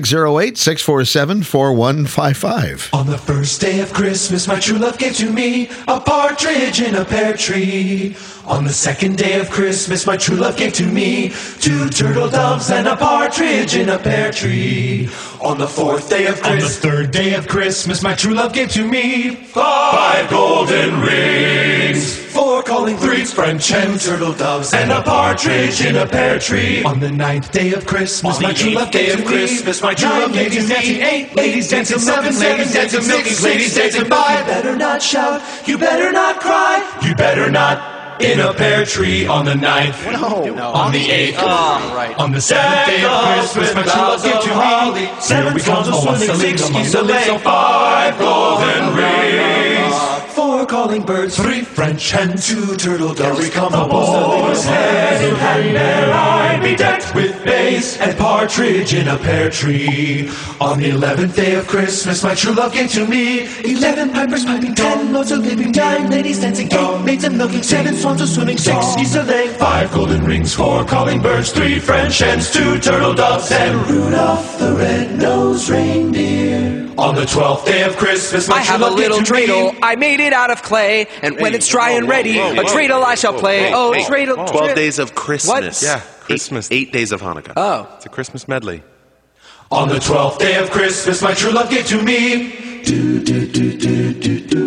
608-647-4155.
On the first day of Christmas, my true love gave to me a partridge in a pear tree. On the second day of Christmas, my true love gave to me 2 turtle doves and a partridge in a pear tree. On the fourth day of Christmas, on the third day of Christmas, my true love gave to me 5 golden rings, 4 calling birds, French hens, 2 turtle doves, and a partridge in a pear tree. On the 9th day of Christmas, my true love gave to me 9 ladies dancing, 8 ladies dancing, 7 ladies dancing, 6 ladies dancing by. You better not shout, you better not cry, you better not in a pear tree. On the 9th, no. On the 8th, right. On the 7th day of Christmas, my true love gave to me 7 swans swimming, 6 geese a-laying, 5 golden rings, 4 calling birds, 3 French hens, 2 turtle doves. Here we come aboard, hand in hand, there I be decked with bays and partridge in a pear tree. On the 11th day of Christmas, my true love gave to me 11 pipers piping, 10 lords a living, 9 ladies dancing, 8 maids a milking, 7 swans a swimming, 6 geese a laying, 5 golden rings, 4 calling birds, 3 French hens, 2 turtle doves, and Rudolph the red-nosed reindeer. On the 12th day of Christmas, my
I have a little dreidel. I made it out of clay, and when it's dry and ready, a dreidel I shall play. Oh, dreidel.
12 days of Christmas.
What?
Yeah, Christmas. 8 days of Hanukkah.
Oh.
It's a Christmas medley.
On the 12th day of Christmas, my true love gave to me do do do do do do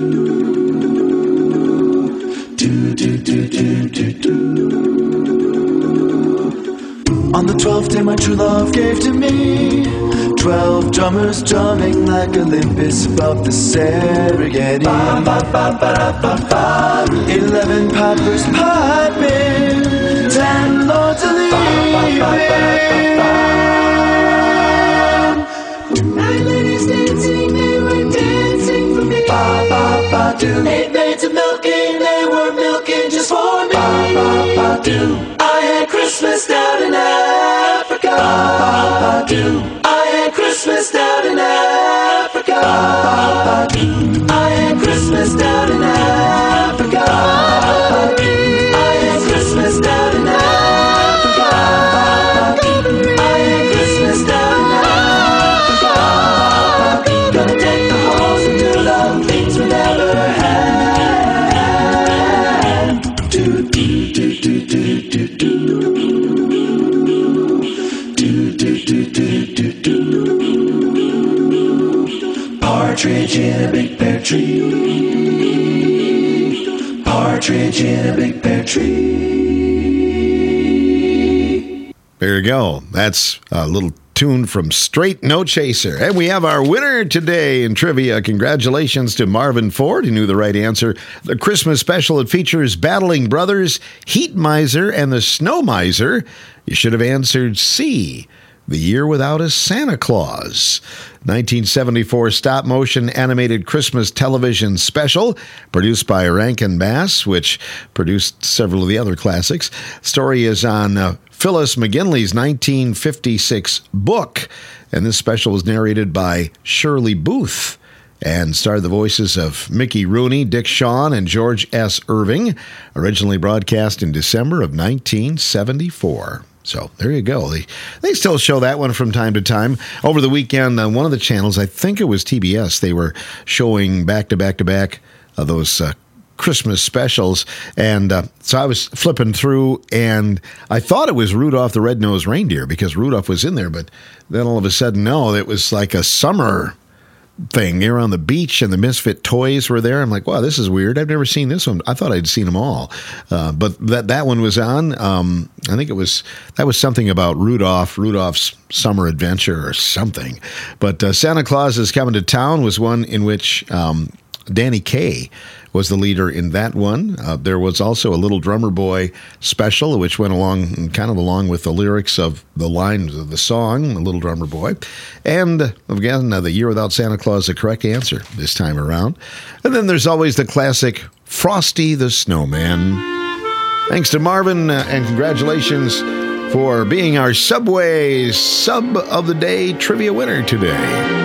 do do do do do. On the 12th day, my true love gave to me 12 drummers drumming like Olympus above the Serengeti. 11 pipers piping, 10 lords a leaping, 9 ladies dancing, they were dancing for me. 8 maids a milking, they were milking just for me. I had Christmas down in Africa. I had Christmas down in Africa. I had Christmas down in Africa. I had Christmas down in Africa. I had Christmas down in Africa. Gonna take the halls and do love things we never had. Do do do do do do do. Partridge in a big pear tree. Partridge in a big pear tree.
There you go. That's a little tune from Straight No Chaser. And we have our winner today in trivia. Congratulations to Marvin Ford, who knew the right answer. The Christmas special, it features battling brothers, Heat Miser and the Snow Miser. You should have answered C, The Year Without a Santa Claus. 1974 stop-motion animated Christmas television special produced by Rankin Bass, which produced several of the other classics. Story is on Phyllis McGinley's 1956 book. And this special was narrated by Shirley Booth and starred the voices of Mickey Rooney, Dick Shawn, and George S. Irving, originally broadcast in December of 1974. So there you go. They still show that one from time to time. Over the weekend, on one of the channels, I think it was TBS, they were showing back-to-back those Christmas specials. And so I was flipping through, and I thought it was Rudolph the Red-Nosed Reindeer because Rudolph was in there. But then all of a sudden, no, it was like a summer thing. They were on the beach and the Misfit toys were there. I'm like, wow, this is weird. I've never seen this one. I thought I'd seen them all. But that one was on. I think that was something about Rudolph's summer adventure or something. But Santa Claus is Coming to Town was one in which Danny Kaye was the leader in that one. There was also a Little Drummer Boy special, which went along with the lyrics of the lines of the song, The Little Drummer Boy. And again, The Year Without Santa Claus, the correct answer this time around. And then there's always the classic Frosty the Snowman. Thanks to Marvin, and congratulations for being our Subway Sub of the Day trivia winner today.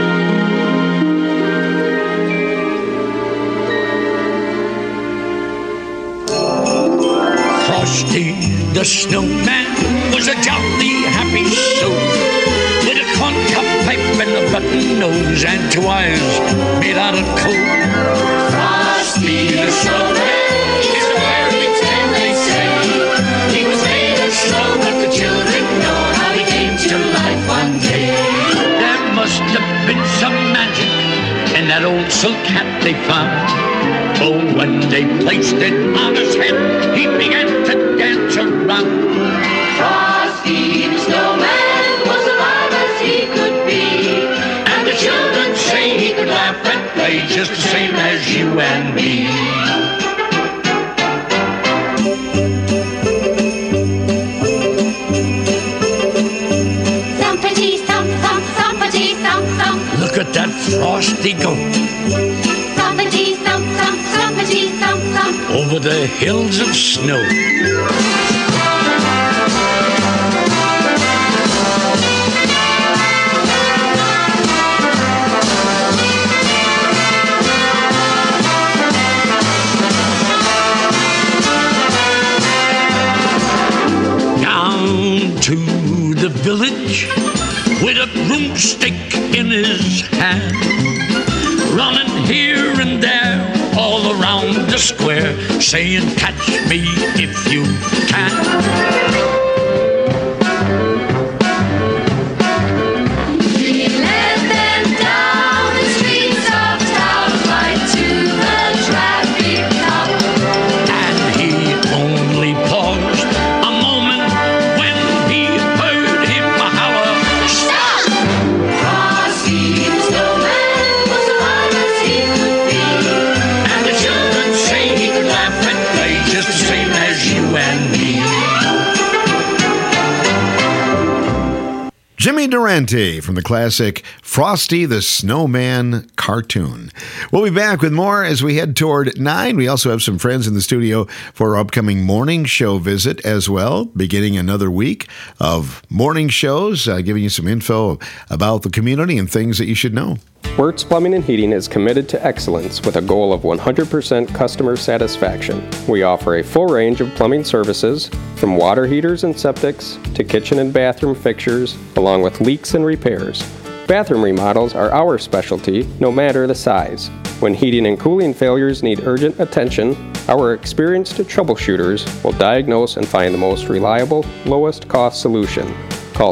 Frosty the Snowman was a jolly happy soul with a corncob pipe and a button nose and 2 eyes made out of coal. Frosty the Snowman is a fairy tale, they say. He was made of snow, but the children know how he came to life one day. There must have been some magic in that old silk hat they found. Oh, when they placed it on his head, he began to dance around. Frosty the Snowman was alive as he could be, and the children say he could laugh and play just the same as you and me.
Thumpity thump thump, thumpity thump thump.
Look at that Frosty go.
Thumpity thump thump, thumpity thump thump.
Over the hills of snow. Down to the village with a broomstick in his hand, running here and there all around the square, saying, catch me if you can.
He led them down the streets of town, right to the traffic cop.
And he only paused a moment when he heard him holler,
stop! Frosty the Snowman was alive as he could be,
and the children say he could laugh and play just the same as you and me.
Jimmy Durante from the classic Frosty the Snowman cartoon. We'll be back with more as we head toward 9. We also have some friends in the studio for our upcoming morning show visit as well, beginning another week of morning shows, giving you some info about the community and things that you should know.
Wirtz Plumbing and Heating is committed to excellence with a goal of 100% customer satisfaction. We offer a full range of plumbing services, from water heaters and septics to kitchen and bathroom fixtures, along with leaks and repairs. Bathroom remodels are our specialty, no matter the size. When heating and cooling failures need urgent attention, our experienced troubleshooters will diagnose and find the most reliable, lowest cost solution. Call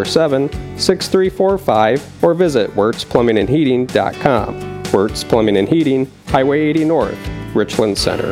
647-6345 or visit WirtzPlumbingandHeating.com. Wirtz Plumbing and Heating, Highway 80 North, Richland Center.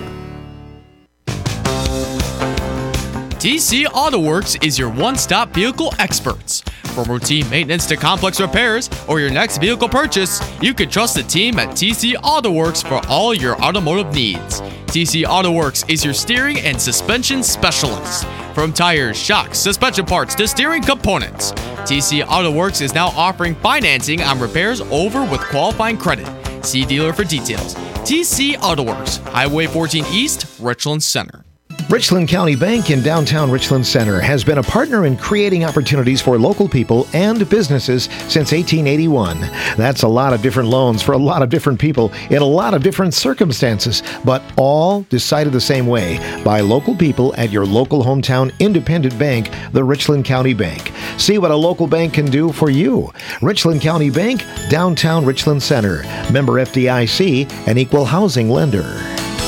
TC Auto Works is your one-stop vehicle experts. From routine maintenance to complex repairs or your next vehicle purchase, you can trust the team at TC Auto Works for all your automotive needs. TC Auto Works is your steering and suspension specialist. From tires, shocks, suspension parts to steering components, TC Auto Works is now offering financing on repairs over with qualifying credit. See dealer for details. TC Auto Works, Highway 14 East, Richland Center.
Richland County Bank in downtown Richland Center has been a partner in creating opportunities for local people and businesses since 1881. That's a lot of different loans for a lot of different people in a lot of different circumstances, but all decided the same way by local people at your local hometown independent bank, the Richland County Bank. See what a local bank can do for you. Richland County Bank, downtown Richland Center. Member FDIC, an equal housing lender.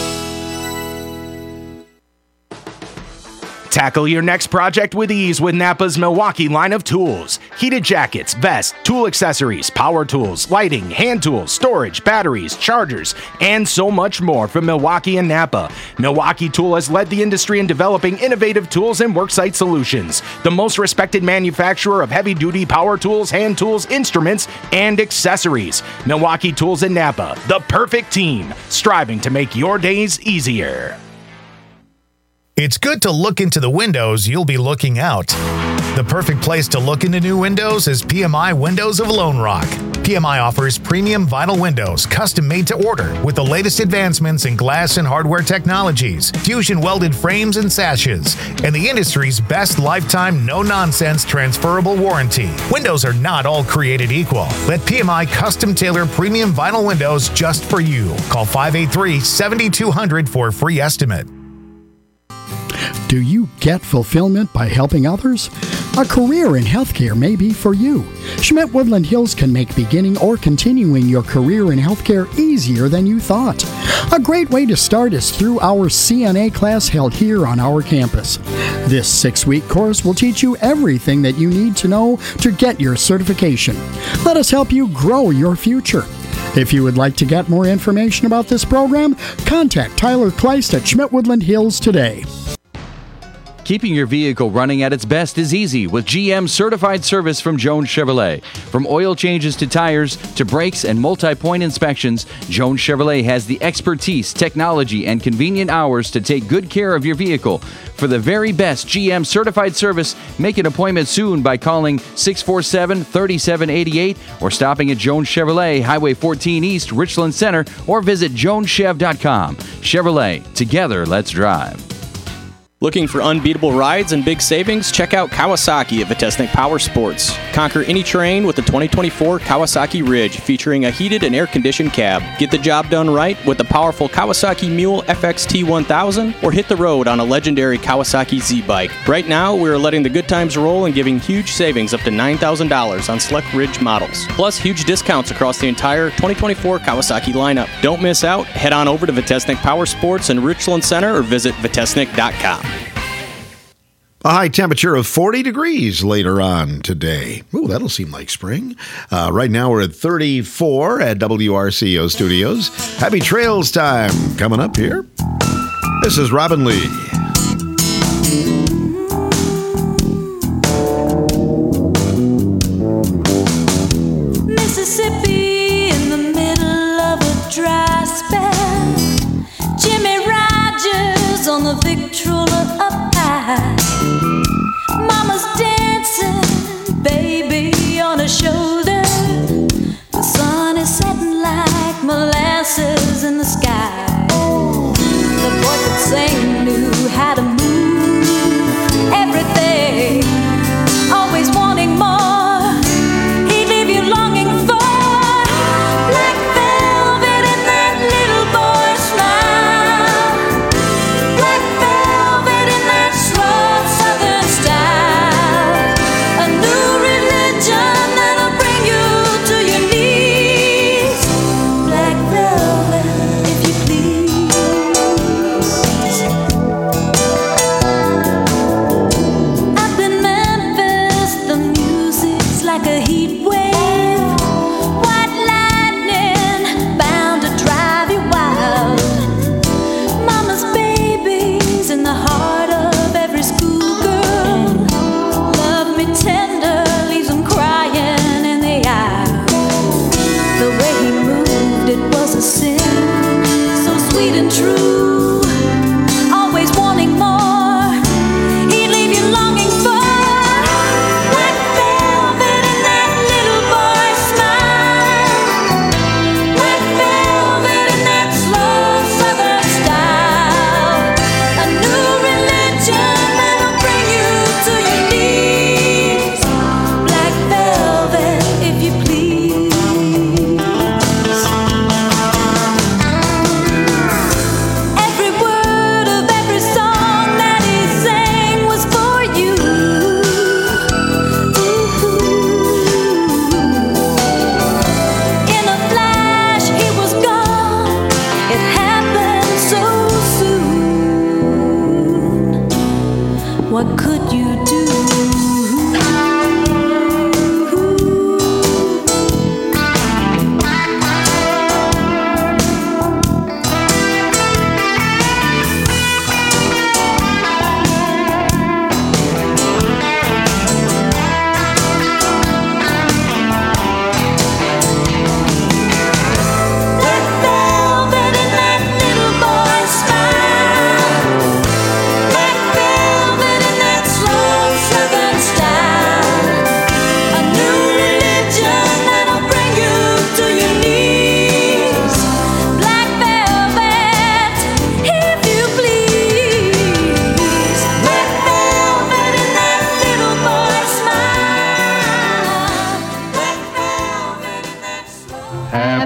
Tackle your next project with ease with Napa's Milwaukee line of tools. Heated jackets, vests, tool accessories, power tools, lighting, hand tools, storage, batteries, chargers, and so much more from Milwaukee and Napa. Milwaukee Tool has led the industry in developing innovative tools and worksite solutions. The most respected manufacturer of heavy-duty power tools, hand tools, instruments, and accessories. Milwaukee Tools and Napa, the perfect team, striving to make your days easier.
It's good to look into the windows you'll be looking out. The perfect place to look into new windows is PMI Windows of Lone Rock. PMI offers premium vinyl windows, custom made to order, with the latest advancements in glass and hardware technologies, fusion welded frames and sashes, and the industry's best lifetime no-nonsense transferable warranty. Windows are not all created equal. Let PMI custom tailor premium vinyl windows just for you. Call 583-7200 for a free estimate.
Do you get fulfillment by helping others? A career in healthcare may be for you. Schmidt Woodland Hills can make beginning or continuing your career in healthcare easier than you thought. A great way to start is through our CNA class held here on our campus. This 6-week course will teach you everything that you need to know to get your certification. Let us help you grow your future. If you would like to get more information about this program, contact Tyler Kleist at Schmidt Woodland Hills today.
Keeping your vehicle running at its best is easy with GM Certified Service from Jones Chevrolet. From oil changes to tires to brakes and multi-point inspections, Jones Chevrolet has the expertise, technology, and convenient hours to take good care of your vehicle. For the very best GM Certified Service, make an appointment soon by calling 647-3788 or stopping at Jones Chevrolet, Highway 14 East, Richland Center, or visit joneschev.com. Chevrolet, together let's drive.
Looking for unbeatable rides and big savings? Check out Kawasaki at Vitesnik Power Sports. Conquer any terrain with the 2024 Kawasaki Ridge, featuring a heated and air-conditioned cab. Get the job done right with the powerful Kawasaki Mule FXT 1000, or hit the road on a legendary Kawasaki Z-Bike. Right now, we are letting the good times roll and giving huge savings up to $9,000 on select Ridge models. Plus, huge discounts across the entire 2024 Kawasaki lineup. Don't miss out. Head on over to Vitesnik Power Sports in Richland Center or visit vitesnik.com.
A high temperature of 40 degrees later on today. Ooh, that'll seem like spring. Right now we're at 34 at WRCO Studios. Happy Trails time coming up here. This is Robin Lee.
Mississippi in the middle of a dry spell. Jimmy Rogers on the Victrola up high. Mama's dancing, baby on her shoulder. The sun is setting like molasses in the sky. The boy could sing, knew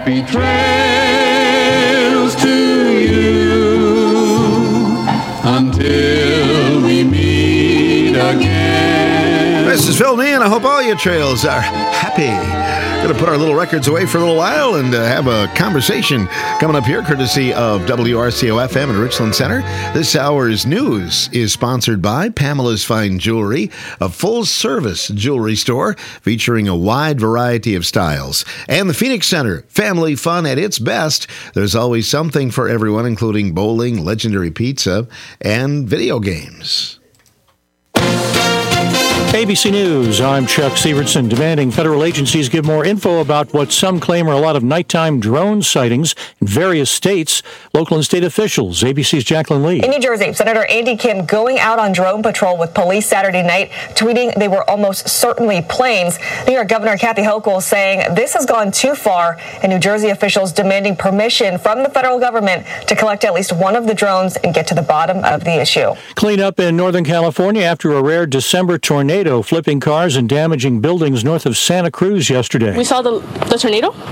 Happy trails to you until we meet again.
This is Phil Nean. I hope all your trails are happy. Going to put our little records away for a little while and have a conversation coming up here, courtesy of WRCO-FM in Richland Center. This hour's news is sponsored by Pamela's Fine Jewelry, a full-service jewelry store featuring a wide variety of styles. And the Phoenix Center, family fun at its best. There's always something for everyone, including bowling, legendary pizza, and video games.
ABC News, I'm Chuck Severson, demanding federal agencies give more info about what some claim are a lot of nighttime drone sightings in various states. Local and state officials, ABC's Jacqueline Lee.
In New Jersey, Senator Andy Kim going out on drone patrol with police Saturday night, tweeting they were almost certainly planes. New York Governor Kathy Hochul saying this has gone too far, and New Jersey officials demanding permission from the federal government to collect at least one of the drones and get to the bottom of the issue.
Cleanup in Northern California after a rare December tornado flipping cars and damaging buildings north of Santa Cruz yesterday.
We saw the tornado.